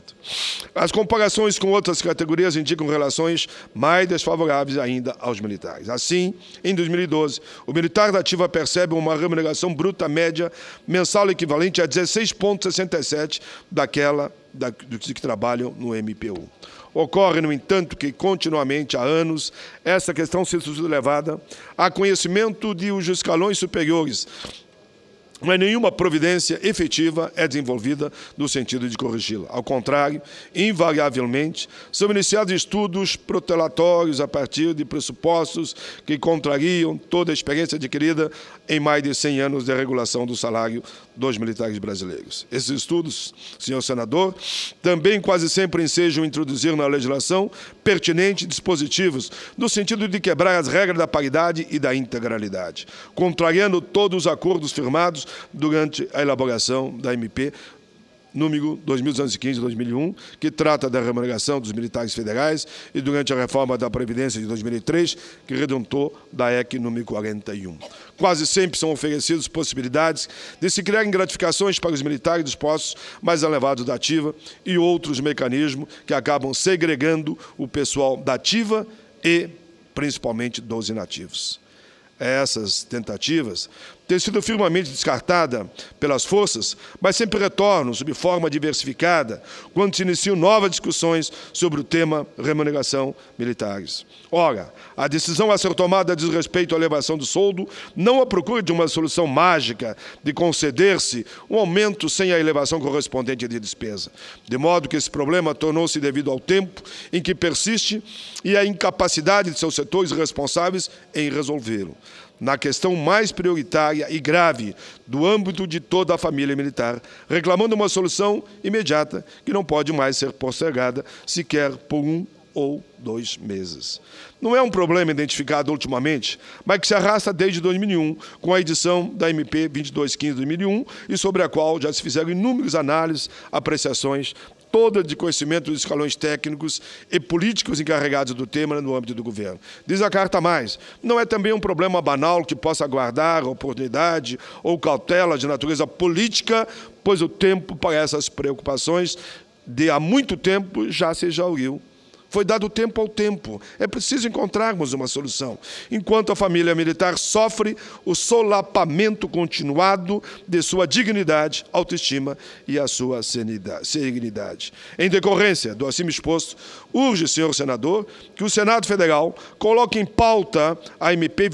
As comparações com outras categorias indicam relações mais desfavoráveis ainda aos militares. Assim, em 2012, o militar da ativa percebe uma remuneração bruta média mensal equivalente a 16,67 daquela dos que trabalham no MPU. Ocorre, no entanto, que continuamente, há anos, essa questão tem sido levada a conhecimento dos escalões superiores, mas nenhuma providência efetiva é desenvolvida no sentido de corrigi-la. Ao contrário, invariavelmente, são iniciados estudos protelatórios a partir de pressupostos que contrariam toda a experiência adquirida em mais de 100 anos de regulação do salário dos militares brasileiros. Esses estudos, senhor senador, também quase sempre ensejam introduzir na legislação pertinentes dispositivos no sentido de quebrar as regras da paridade e da integralidade, contrariando todos os acordos firmados durante a elaboração da MP número 2215-2001, que trata da remuneração dos militares federais, e durante a reforma da Previdência de 2003, que redentou da EC número 41. Quase sempre são oferecidas possibilidades de se criarem gratificações para os militares dos postos mais elevados da ativa e outros mecanismos que acabam segregando o pessoal da ativa e, principalmente, dos inativos. Essas tentativas têm sido firmemente descartadas pelas forças, mas sempre retornam sob forma diversificada quando se iniciam novas discussões sobre o tema remuneração militares. Ora, a decisão a ser tomada diz respeito à elevação do soldo, não à procura de uma solução mágica de conceder-se um aumento sem a elevação correspondente de despesa, de modo que esse problema tornou-se devido ao tempo em que persiste e à incapacidade de seus setores responsáveis em resolvê-lo. Na questão mais prioritária e grave do âmbito de toda a família militar, reclamando uma solução imediata que não pode mais ser postergada sequer por 1 ou 2 meses. Não é um problema identificado ultimamente, mas que se arrasta desde 2001, com a edição da MP 2215-2001, e sobre a qual já se fizeram inúmeras análises, apreciações, toda de conhecimento dos escalões técnicos e políticos encarregados do tema no âmbito do governo. Diz a carta mais, não é também um problema banal que possa aguardar oportunidade ou cautela de natureza política, pois o tempo para essas preocupações de há muito tempo já se exauriu. Foi dado tempo ao tempo. É preciso encontrarmos uma solução. Enquanto a família militar sofre o solapamento continuado de sua dignidade, autoestima e a sua serenidade. Em decorrência do acima exposto, urge, senhor senador, que o Senado Federal coloque em pauta a MP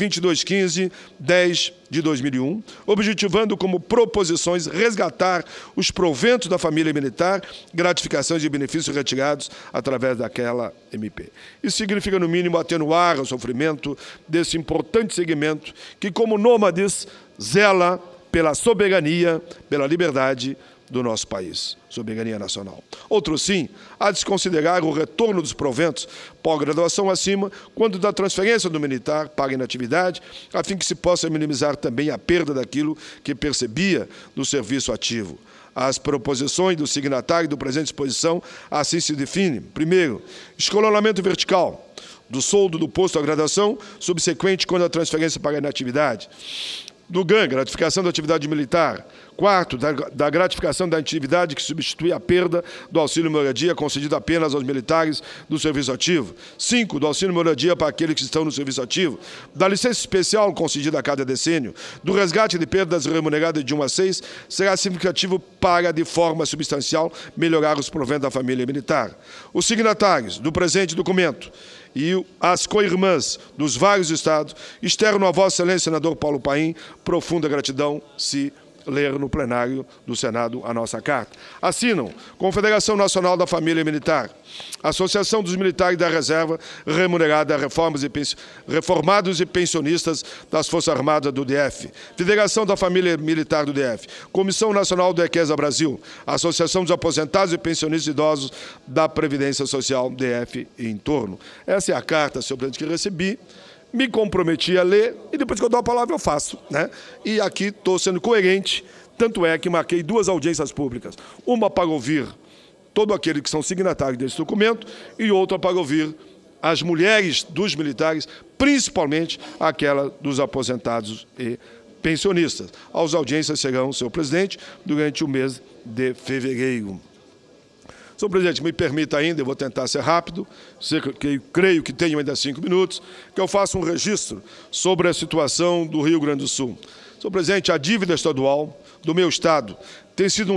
2215-10 de 2001, objetivando como proposições resgatar os proventos da família militar, gratificações e benefícios retirados através daquela MP. Isso significa, no mínimo, atenuar o sofrimento desse importante segmento que, como nômades, zela pela soberania, pela liberdade do nosso país, soberania nacional. Outro sim, há de se considerar o retorno dos proventos pós-graduação acima, quando da transferência do militar para a inatividade, a fim que se possa minimizar também a perda daquilo que percebia no serviço ativo. As proposições do signatário do presente disposição assim se definem. Primeiro, escalonamento vertical do soldo do posto à graduação, subsequente quando a transferência para a inatividade. Do GAN, gratificação da atividade militar. Quarto, da gratificação da atividade que substitui a perda do auxílio-moradia concedido apenas aos militares do serviço ativo. 5, do auxílio-moradia para aqueles que estão no serviço ativo. Da licença especial concedida a cada decênio. Do resgate de perdas remuneradas de 1 a 6, será significativo para, de forma substancial, melhorar os proventos da família militar. Os signatários do presente documento e as co-irmãs dos vários estados externam a Vossa Excelência, senador Paulo Paim, profunda gratidão, se ler no plenário do Senado a nossa carta. Assinam Confederação Nacional da Família Militar, Associação dos Militares da Reserva Remunerada, Reformados e Pensionistas das Forças Armadas do DF, Federação da Família Militar do DF, Comissão Nacional do EQUESA Brasil, Associação dos Aposentados e Pensionistas Idosos da Previdência Social DF e em torno. Essa é a carta, senhor presidente, que recebi. Me comprometi a ler e depois que eu dou a palavra eu faço, né? E aqui estou sendo coerente, tanto é que marquei 2 audiências públicas, uma para ouvir todos aqueles que são signatários desse documento e outra para ouvir as mulheres dos militares, principalmente aquela dos aposentados e pensionistas. As audiências serão, senhor presidente, durante o mês de fevereiro. Senhor presidente, me permita ainda, eu vou tentar ser rápido, creio que tenho ainda 5 minutos, que eu faça um registro sobre a situação do Rio Grande do Sul. Senhor presidente, a dívida estadual do meu estado tem sido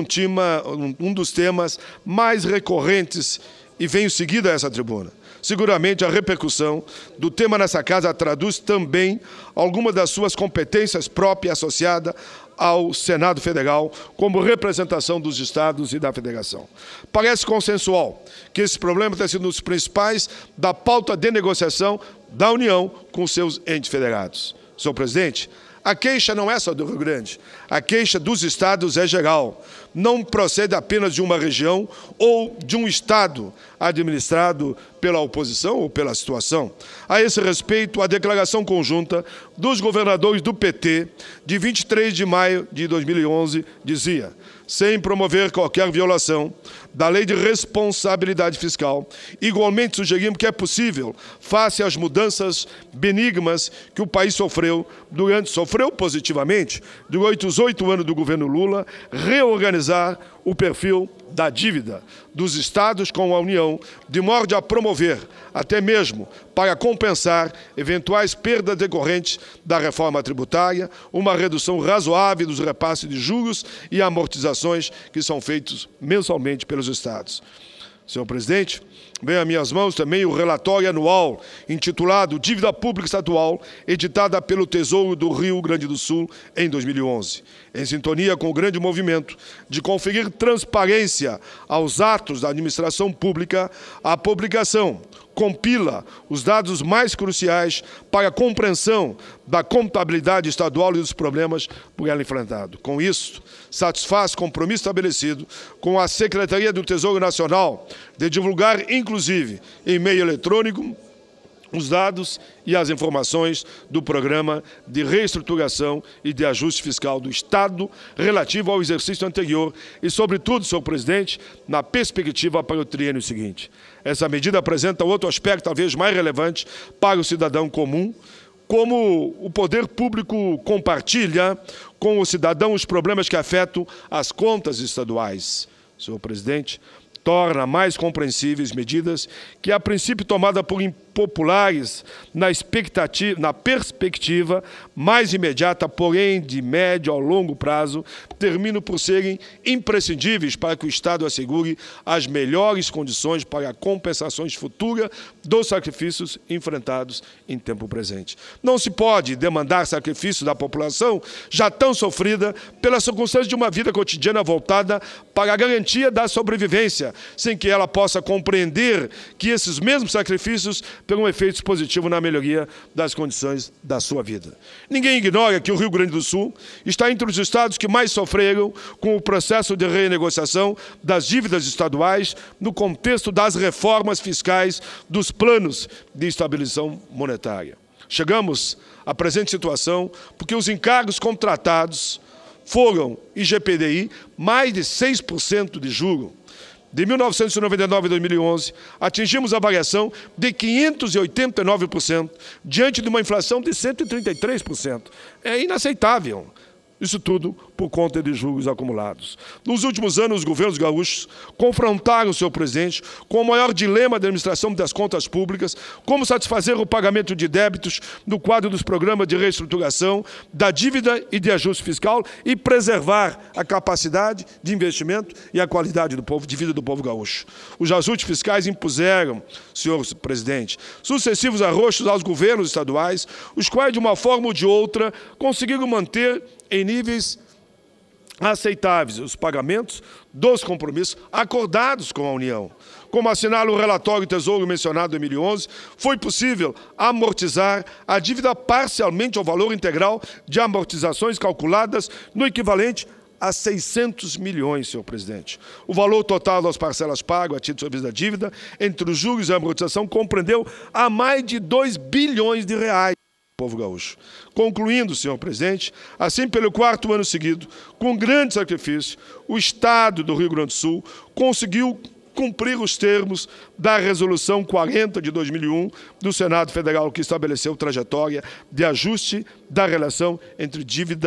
um dos temas mais recorrentes e venho seguido a essa tribuna. Seguramente a repercussão do tema nessa casa traduz também alguma das suas competências próprias associadas ao Senado Federal como representação dos estados e da federação. Parece consensual que esse problema tem sido um dos principais da pauta de negociação da União com seus entes federados. Senhor presidente, a queixa não é só do Rio Grande, a queixa dos estados é geral. Não procede apenas de uma região ou de um estado administrado pela oposição ou pela situação. A esse respeito, a declaração conjunta dos governadores do PT, de 23 de maio de 2011, dizia: sem promover qualquer violação da lei de responsabilidade fiscal, igualmente sugerimos que é possível, face às mudanças benignas que o país sofreu positivamente durante os 8 anos do governo Lula, reorganizar o perfil da dívida dos estados com a União, de modo a promover, até mesmo para compensar eventuais perdas decorrentes da reforma tributária, uma redução razoável dos repasses de juros e amortizações que são feitos mensalmente pelos estados. Senhor presidente, vem às minhas mãos também o relatório anual intitulado Dívida Pública Estadual, editada pelo Tesouro do Rio Grande do Sul em 2011. Em sintonia com o grande movimento de conferir transparência aos atos da administração pública, a publicação compila os dados mais cruciais para a compreensão da contabilidade estadual e dos problemas por ela enfrentados. Com isso, satisfaz o compromisso estabelecido com a Secretaria do Tesouro Nacional de divulgar, inclusive, em meio eletrônico, os dados e as informações do Programa de Reestruturação e de Ajuste Fiscal do Estado relativo ao exercício anterior e, sobretudo, senhor presidente, na perspectiva para o triênio seguinte. Essa medida apresenta outro aspecto talvez mais relevante para o cidadão comum, como o poder público compartilha com o cidadão os problemas que afetam as contas estaduais. Senhor presidente, torna mais compreensíveis medidas que, a princípio, tomada por impopulares na perspectiva mais imediata, porém de médio ao longo prazo, terminam por serem imprescindíveis para que o Estado assegure as melhores condições para compensações futuras dos sacrifícios enfrentados em tempo presente. Não se pode demandar sacrifícios da população já tão sofrida pela circunstância de uma vida cotidiana voltada para a garantia da sobrevivência, sem que ela possa compreender que esses mesmos sacrifícios terão efeitos positivos na melhoria das condições da sua vida. Ninguém ignora que o Rio Grande do Sul está entre os estados que mais sofreram com o processo de renegociação das dívidas estaduais no contexto das reformas fiscais dos planos de estabilização monetária. Chegamos à presente situação porque os encargos contratados foram, IGPDI, mais de 6% de juro. De 1999 a 2011, atingimos a variação de 589%, diante de uma inflação de 133%. É inaceitável. Isso tudo por conta de juros acumulados. Nos últimos anos, os governos gaúchos confrontaram o seu presidente com o maior dilema da administração das contas públicas, como satisfazer o pagamento de débitos no quadro dos programas de reestruturação, da dívida e de ajuste fiscal e preservar a capacidade de investimento e a qualidade de vida do povo gaúcho. Os ajustes fiscais impuseram, senhor presidente, sucessivos arroxos aos governos estaduais, os quais, de uma forma ou de outra, conseguiram manter em níveis aceitáveis os pagamentos dos compromissos acordados com a União. Como assinala o relatório do Tesouro mencionado em 2011, foi possível amortizar a dívida parcialmente ao valor integral de amortizações calculadas no equivalente a 600 milhões, senhor presidente. O valor total das parcelas pagas a título de serviço da dívida, entre os juros e a amortização, compreendeu a mais de 2 bilhões de reais. Povo gaúcho. Concluindo, senhor presidente, assim pelo 4º ano seguido, com grande sacrifício, o Estado do Rio Grande do Sul conseguiu cumprir os termos da Resolução 40 de 2001 do Senado Federal, que estabeleceu trajetória de ajuste da relação entre dívida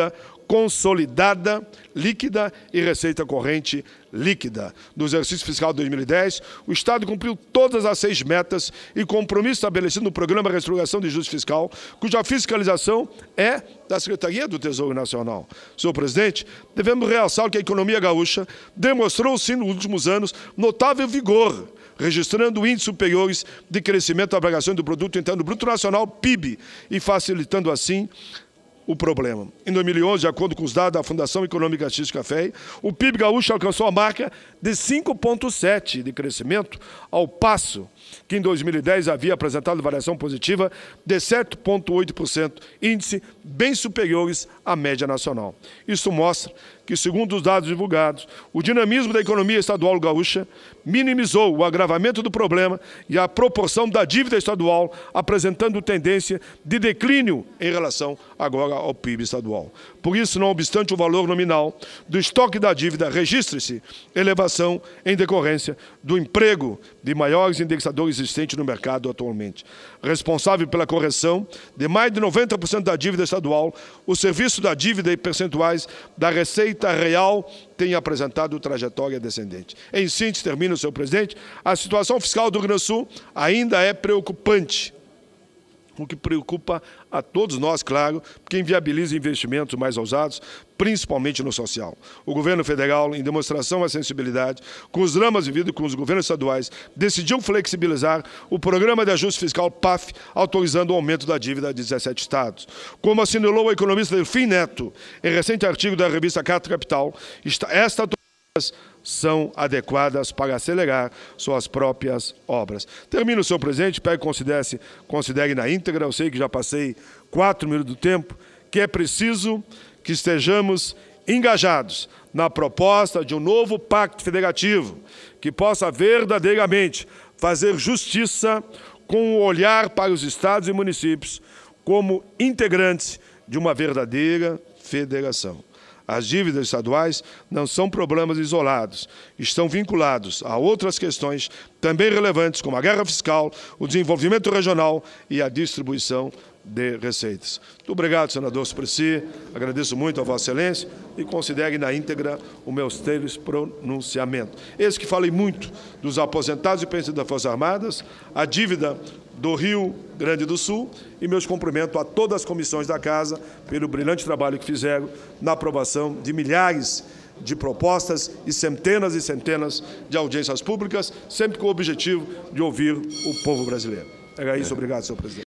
consolidada, líquida e receita corrente líquida. No exercício fiscal de 2010, o Estado cumpriu todas as 6 metas e compromissos estabelecidos no Programa de Reestruturação de Ajuste Fiscal, cuja fiscalização é da Secretaria do Tesouro Nacional. Senhor presidente, devemos realçar que a economia gaúcha demonstrou, sim, nos últimos anos, notável vigor, registrando índices superiores de crescimento da avaliação do Produto Interno Bruto Nacional, PIB, e facilitando, assim, o problema. Em 2011, de acordo com os dados da Fundação Econômica Artística FEI, o PIB gaúcho alcançou a marca de 5,7% de crescimento, ao passo que em 2010 havia apresentado variação positiva de 7,8%, índice bem superiores à média nacional. Isso mostra que, segundo os dados divulgados, o dinamismo da economia estadual gaúcha minimizou o agravamento do problema e a proporção da dívida estadual, apresentando tendência de declínio em relação agora ao PIB estadual. Por isso, não obstante o valor nominal do estoque da dívida registre-se elevação em decorrência do emprego de maiores indexadores existentes no mercado atualmente. Responsável pela correção de mais de 90% da dívida estadual, o serviço da dívida e percentuais da receita real tem apresentado trajetória descendente. Em síntese, termino, senhor presidente, a situação fiscal do Rio Grande do Sul ainda é preocupante, o que preocupa a todos nós, claro, porque inviabiliza investimentos mais ousados, principalmente no social. O governo federal, em demonstração à sensibilidade, com os dramas vividos com os governos estaduais, decidiu flexibilizar o programa de ajuste fiscal PAF, autorizando o aumento da dívida de 17 estados. Como assinalou o economista Delfim Neto, em recente artigo da revista Carta Capital, esta são adequadas para acelerar suas próprias obras. Termino, senhor presidente, espero que considere na íntegra, eu sei que já passei 4 minutos do tempo, que é preciso que estejamos engajados na proposta de um novo pacto federativo, que possa verdadeiramente fazer justiça com o olhar para os estados e municípios como integrantes de uma verdadeira federação. As dívidas estaduais não são problemas isolados, estão vinculados a outras questões também relevantes, como a guerra fiscal, o desenvolvimento regional e a distribuição de receitas. Muito obrigado, senador Suplicy, agradeço muito a Vossa Excelência e considere na íntegra o meu teles pronunciamento. Esse que falei muito dos aposentados e pensionistas das Forças Armadas, a dívida do Rio Grande do Sul e meus cumprimentos a todas as comissões da Casa pelo brilhante trabalho que fizeram na aprovação de milhares de propostas e centenas de audiências públicas, sempre com o objetivo de ouvir o povo brasileiro. Era isso, obrigado, senhor presidente.